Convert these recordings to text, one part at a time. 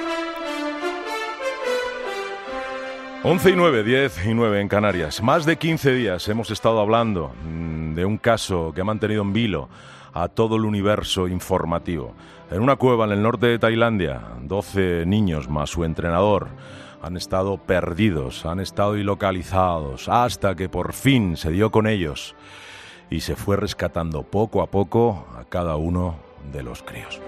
11:09, 10:09 en Canarias. Más de 15 días hemos estado hablando de un caso que ha mantenido en vilo a todo el universo informativo. En una cueva en el norte de Tailandia, 12 niños más su entrenador han estado perdidos, han estado ilocalizados, hasta que por fin se dio con ellos y se fue rescatando poco a poco a cada uno de los críos.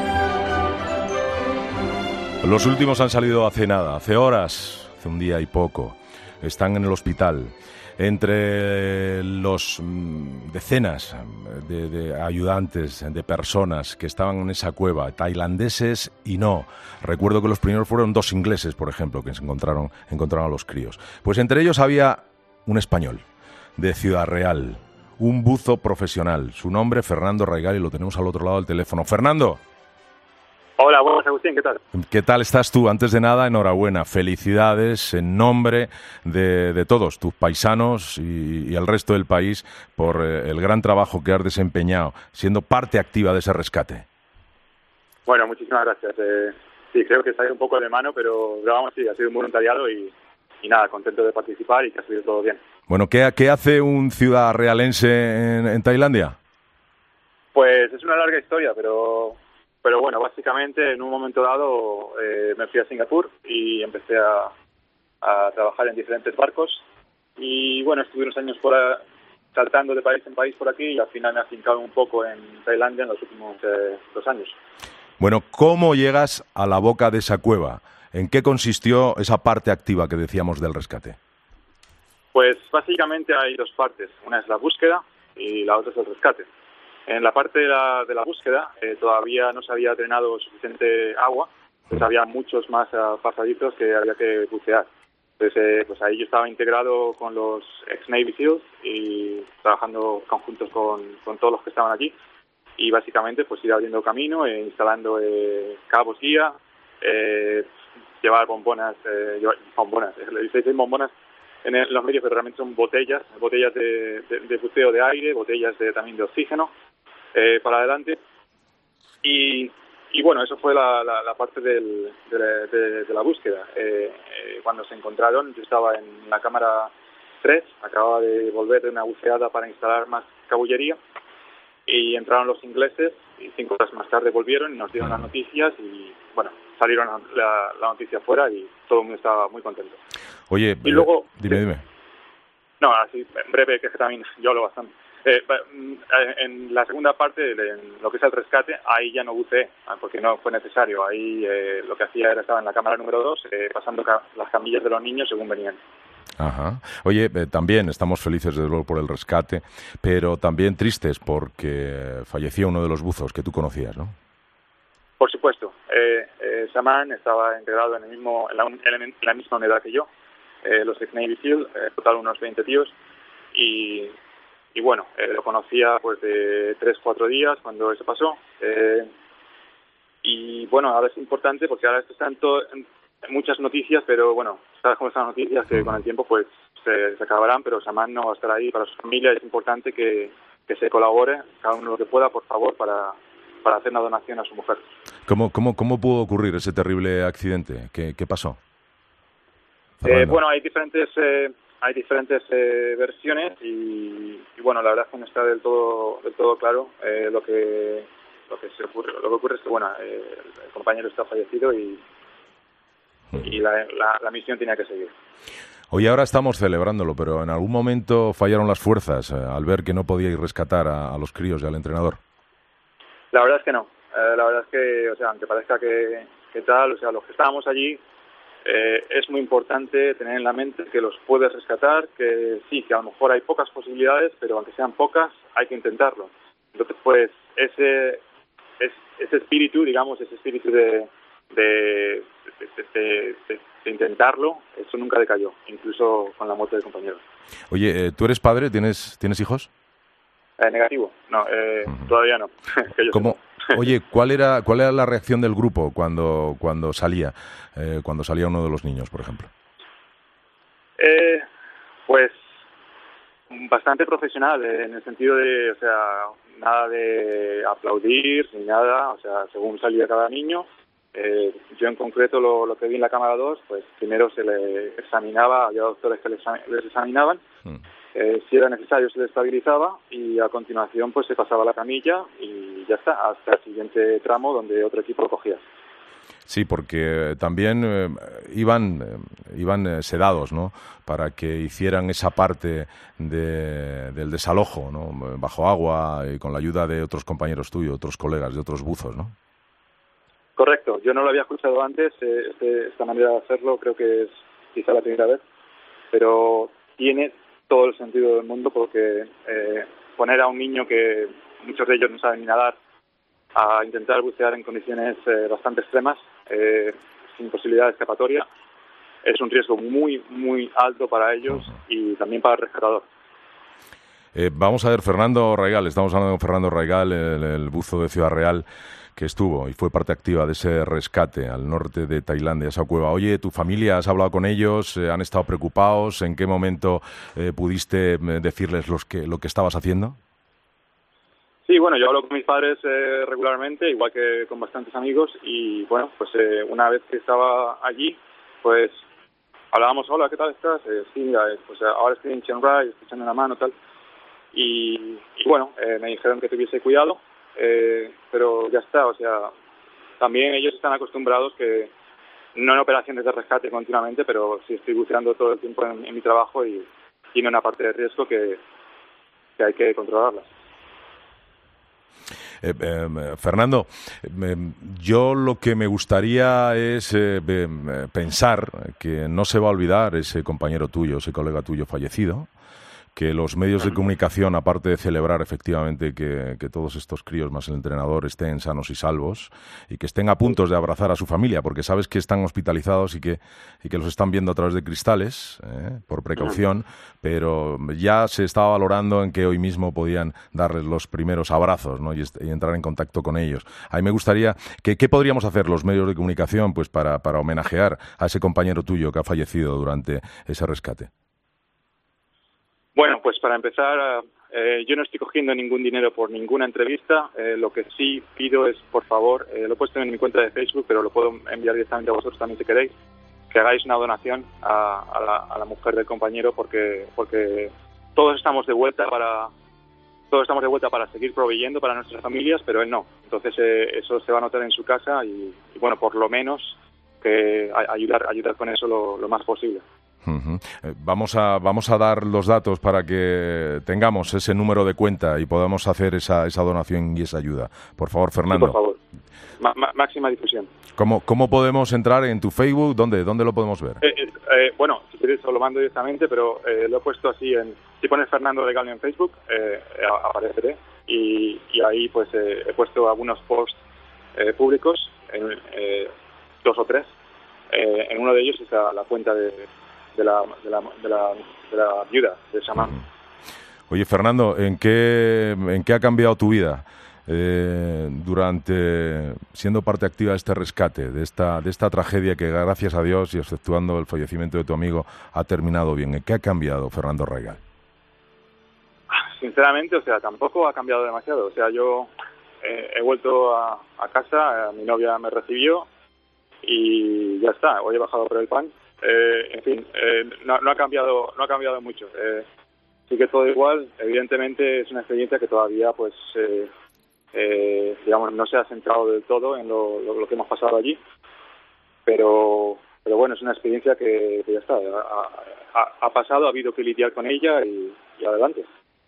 Los últimos han salido hace nada, hace horas, hace un día y poco. Están en el hospital. Entre los decenas de ayudantes, de personas que estaban en esa cueva, tailandeses y no. Recuerdo que los primeros fueron 2 ingleses, por ejemplo, que se encontraron a los críos. Pues entre ellos había un español, de Ciudad Real, un buzo profesional. Su nombre, Fernando Raigal, y lo tenemos al otro lado del teléfono. ¡Fernando! Hola, buenas, Agustín, ¿qué tal? ¿Qué tal estás tú? Antes de nada, enhorabuena, felicidades en nombre de todos tus paisanos y el resto del país por el gran trabajo que has desempeñado, siendo parte activa de ese rescate. Bueno, muchísimas gracias. Sí, creo que salió un poco de mano, pero vamos, sí, ha sido un voluntariado y nada, contento de participar y que ha salido todo bien. Bueno, ¿qué hace un ciudad realense en Tailandia? Pues es una larga historia, pero bueno, básicamente en un momento dado me fui a Singapur y empecé a trabajar en diferentes barcos y bueno, estuve unos años saltando de país en país por aquí y al final me he afincado un poco en Tailandia en los últimos 2 años. Bueno, ¿cómo llegas a la boca de esa cueva? ¿En qué consistió esa parte activa que decíamos del rescate? Pues básicamente hay 2 partes, una es la búsqueda y la otra es el rescate. En la parte de la búsqueda todavía no se había drenado suficiente agua, pues había muchos más pasadizos que había que bucear. Entonces, pues ahí yo estaba integrado con los ex-Navy SEALs y trabajando conjuntos con todos los que estaban allí. Y básicamente pues ir abriendo camino e instalando cabos guía, llevar bombonas, le dicen bombonas en los medios, pero realmente son botellas de buceo de aire, botellas también de oxígeno, para adelante. Y bueno, eso fue la parte de la búsqueda. Cuando se encontraron, yo estaba en la cámara 3, acababa de volver de una buceada para instalar más cabullería, y entraron los ingleses y 5 horas más tarde volvieron y nos dieron las noticias y bueno, salieron la noticia afuera y todo el mundo estaba muy contento. Oye, y luego, dime. No, así, en breve, que también yo hablo bastante. En la segunda parte, en lo que es el rescate, ahí ya no buceé, porque no fue necesario. Ahí lo que hacía era estaba en la cámara número 2, pasando las camillas de los niños según venían. Ajá. Oye, también estamos felices desde luego por el rescate, pero también tristes porque falleció uno de los buzos que tú conocías, ¿no? Por supuesto. Saman estaba integrado en la misma unidad que yo, los ex-Navy SEAL, total unos 20 tíos, y bueno, lo conocía pues de 3-4 días cuando eso pasó, y bueno, ahora es importante porque ahora están muchas noticias, pero bueno, sabes cómo están las noticias que con el tiempo pues se acabarán, pero Saman no va a estar ahí. Para su familia es importante que se colabore, cada uno lo que pueda, por favor, para hacer una donación a su mujer. ¿Cómo pudo ocurrir ese terrible accidente? ¿Qué pasó? Bueno, hay diferentes versiones y bueno, la verdad es que no está del todo claro lo que ocurre es que bueno, el compañero está fallecido y la misión tenía que seguir. Hoy ahora estamos celebrándolo, pero en algún momento fallaron las fuerzas al ver que no podíais rescatar a los críos y al entrenador. La verdad es que no. La verdad es que, o sea, aunque parezca que tal, o sea, los que estábamos allí, es muy importante tener en la mente que los puedes rescatar, que sí, que a lo mejor hay pocas posibilidades, pero aunque sean pocas, hay que intentarlo. Entonces, pues, ese espíritu, digamos, ese espíritu de intentarlo, eso nunca decayó, incluso con la muerte del compañero. Oye, ¿tú eres padre? ¿Tienes hijos? Negativo, no, todavía no. ¿Cómo? Oye, ¿cuál era la reacción del grupo cuando salía uno de los niños, por ejemplo? Pues bastante profesional, en el sentido de, o sea, nada de aplaudir ni nada, o sea, según salía cada niño, Yo en concreto lo que vi en la cámara 2, pues primero se le examinaba, había doctores que les examinaban, si era necesario se le estabilizaba y a continuación pues se pasaba a la camilla y ya está, hasta el siguiente tramo donde otro equipo lo cogía. Sí, porque también iban sedados, ¿no? Para que hicieran esa parte del desalojo, ¿no? Bajo agua y con la ayuda de otros compañeros tuyos, otros colegas, de otros buzos, ¿no? Correcto, yo no lo había escuchado antes, esta manera de hacerlo creo que es quizá la primera vez, pero tiene todo el sentido del mundo porque poner a un niño que muchos de ellos no saben ni nadar a intentar bucear en condiciones bastante extremas, sin posibilidad de escapatoria, es un riesgo muy, muy alto para ellos y también para el rescatador. Vamos a ver, Fernando Raigal, estamos hablando con Fernando Raigal, el buzo de Ciudad Real, que estuvo y fue parte activa de ese rescate al norte de Tailandia, esa cueva. Oye, ¿tu familia, has hablado con ellos? ¿Han estado preocupados? ¿En qué momento pudiste decirles lo que estabas haciendo? Sí, bueno, yo hablo con mis padres regularmente, igual que con bastantes amigos, y bueno, pues una vez que estaba allí, pues hablábamos, hola, ¿qué tal estás? Sí, mira, pues ahora estoy en Chiang Rai, estoy echando una mano, tal. Y bueno, me dijeron que tuviese cuidado, pero ya está, o sea, también ellos están acostumbrados que, no en operaciones de rescate continuamente, pero sí estoy buceando todo el tiempo en mi trabajo y tiene una parte de riesgo que hay que controlarla. Fernando, yo lo que me gustaría es pensar que no se va a olvidar ese compañero tuyo, ese colega tuyo fallecido, que los medios de comunicación, aparte de celebrar efectivamente que todos estos críos más el entrenador estén sanos y salvos y que estén a punto de abrazar a su familia, porque sabes que están hospitalizados y que los están viendo a través de cristales, por precaución, pero ya se estaba valorando en que hoy mismo podían darles los primeros abrazos, ¿no? y entrar en contacto con ellos. A mí me gustaría, ¿qué podríamos hacer los medios de comunicación pues para homenajear a ese compañero tuyo que ha fallecido durante ese rescate? Bueno, pues para empezar, yo no estoy cogiendo ningún dinero por ninguna entrevista. Lo que sí pido es, por favor, lo he puesto en mi cuenta de Facebook, pero lo puedo enviar directamente a vosotros también si queréis, que hagáis una donación a la mujer del compañero, porque todos estamos de vuelta para seguir proveyendo para nuestras familias, pero él no. Entonces eso se va a notar en su casa y bueno, por lo menos que ayudar con eso lo más posible. Uh-huh. Vamos a dar los datos para que tengamos ese número de cuenta y podamos hacer esa donación y esa ayuda. Por favor, Fernando. Sí, por favor. Máxima difusión. ¿Cómo podemos entrar en tu Facebook? ¿Dónde lo podemos ver? Bueno, si quieres lo mando directamente, pero lo he puesto así si pones Fernando Raigal en Facebook, apareceré y ahí pues he puesto algunos posts públicos, 2 o 3. En uno de ellos está la cuenta de la viuda de Shaman. Oye, Fernando, ¿en qué ha cambiado tu vida durante siendo parte activa de este rescate, de esta tragedia que, gracias a Dios y exceptuando el fallecimiento de tu amigo, ha terminado bien? ¿En qué ha cambiado Fernando Raigal? Sinceramente, o sea, tampoco ha cambiado demasiado. O sea, yo he vuelto a casa, mi novia me recibió y ya está. Hoy he bajado por el pan. En fin, no ha cambiado mucho. Sigue todo igual. Evidentemente es una experiencia que todavía, pues, digamos, no se ha centrado del todo en lo que hemos pasado allí. Pero bueno, es una experiencia que ya está. Ha pasado, ha habido que lidiar con ella y adelante.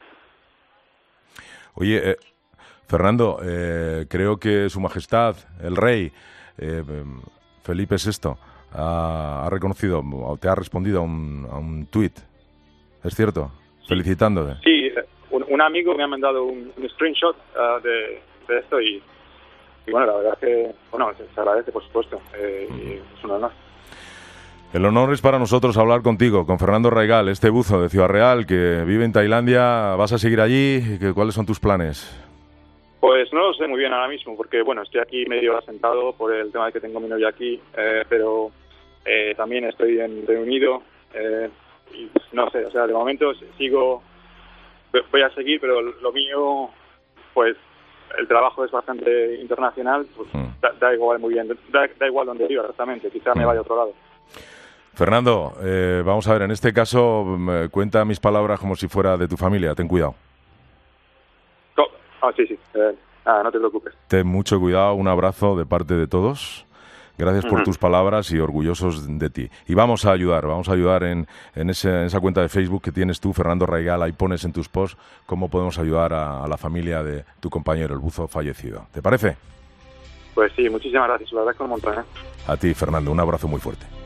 Oye, Fernando, creo que Su Majestad, el Rey, Felipe VI, ha reconocido o te ha respondido a un tuit, ¿es cierto? Sí. Felicitándote. Sí, un amigo me ha mandado un screenshot de esto y bueno, la verdad es que se agradece, por supuesto, y es un honor. El honor es para nosotros hablar contigo, con Fernando Raigal, este buzo de Ciudad Real que vive en Tailandia. ¿Vas a seguir allí? ¿Cuáles son tus planes? Pues no lo sé muy bien ahora mismo, porque bueno, estoy aquí medio asentado por el tema de que tengo mi novia aquí, pero también estoy en Reino Unido y no sé, o sea, de momento voy a seguir, pero lo mío, pues el trabajo es bastante internacional, pues da igual muy bien, da igual donde viva exactamente, quizá me vaya a otro lado. Fernando, vamos a ver, en este caso, cuenta mis palabras como si fuera de tu familia, ten cuidado. Sí, no te preocupes. Ten mucho cuidado, un abrazo de parte de todos. Gracias por tus palabras y orgullosos de ti. Y vamos a ayudar en esa cuenta de Facebook que tienes tú, Fernando Raigal. Ahí pones en tus posts cómo podemos ayudar a la familia de tu compañero, el buzo fallecido. ¿Te parece? Pues sí, muchísimas gracias, lo agradezco un montón. A ti, Fernando, un abrazo muy fuerte.